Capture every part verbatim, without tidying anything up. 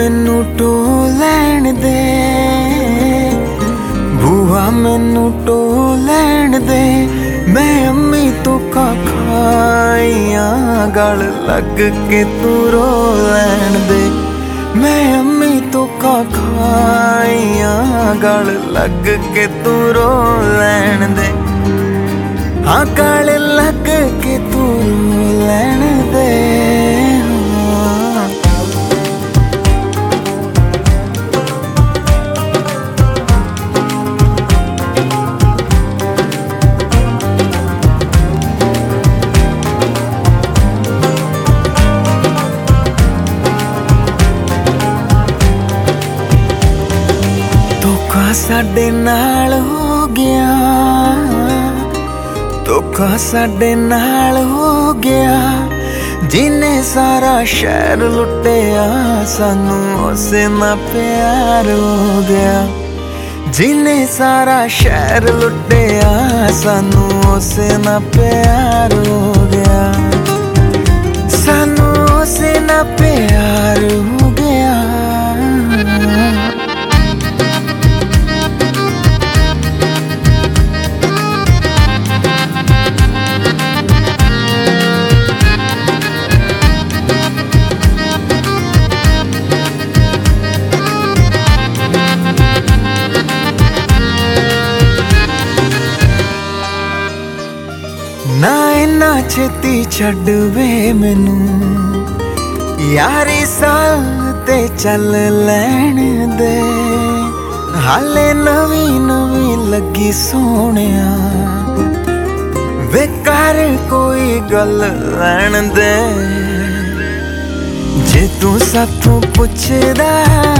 मैनू टो लैण दे, बुआ मैनू टो लैण दे। मैं अम्मी तो का खाइया गल लग के तू रो लैण दे। मैं अम्मी तो का खाइया गल लग के तू रो लैण दे। हाँ गल लग के तू रो लैण दे। धोखा साडे नाल हो गया, धोखा साडे नाल हो गया। जिन्हें सारा शहर लुटिया सानू उसे ना प्यार हो गया। जिन्हें सारा शहर लुटिया सानू उसे ना प्यार हो गया। सानू उसे ना प्यार हो गया। ना इन्ना छेती छड्ड वे मैनू, यारी साल ते चल लैण दे। हाले नवी नवी लगी सोहणिया, वे कर कोई गल लैण दे। जे तू साथों पुछदा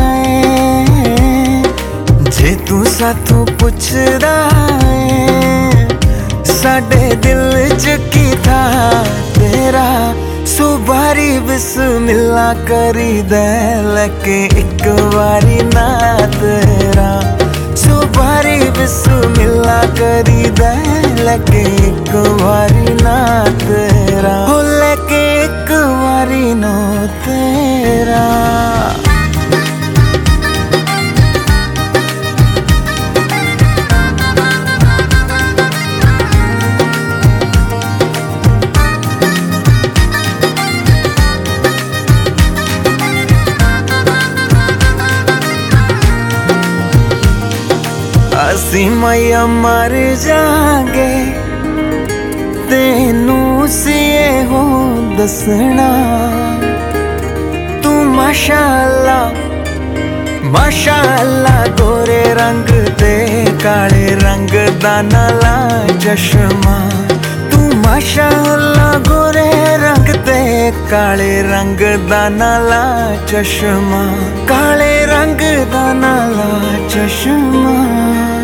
है, जे तू साथों पुछदा है, साडे दिल च की था तेरा। सुबारी बिस्मिल्ला करी दे लके एक बारी ना तेरा। सुबारी बिस्मिल्ला करी दे लके एक बारी ना तेरा। हो लके एक बारी नो तेरा। असी मैया मर जांगे तेनू सिए हो दसना। तू माशाअल्लाह माशाअल्लाह गोरे रंग ते काले रंग दा नाला चश्मा। तू माशाअल्लाह गोरे रंग ते काले रंग दा नाला चश्मा। काले रंग दा नाला चश्मा।